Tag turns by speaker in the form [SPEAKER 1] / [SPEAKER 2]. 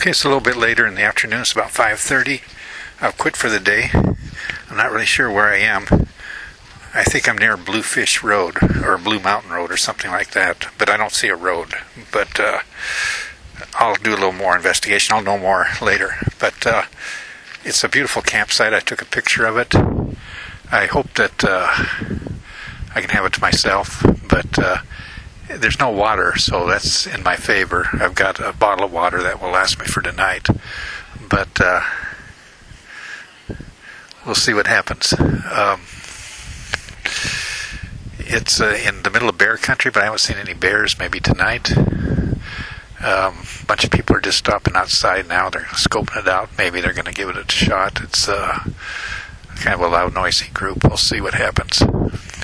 [SPEAKER 1] Okay, it's a little bit later in the afternoon. It's about 5:30. I've quit for the day. I'm not really sure where I am. I think I'm near Bluefish Road or Blue Mountain Road or something like that, but I don't see a road. But I'll do a little more investigation. I'll know more later. But it's a beautiful campsite. I took a picture of it. I hope that I can have it to myself, but there's no water, so that's in my favor. I've got a bottle of water that will last me for tonight, but we'll see what happens. It's in the middle of bear country, but I haven't seen any bears. Maybe tonight. A bunch of people are just stopping outside now. They're scoping it out. Maybe they're going to give it a shot. It's kind of a loud, noisy group. We'll see what happens.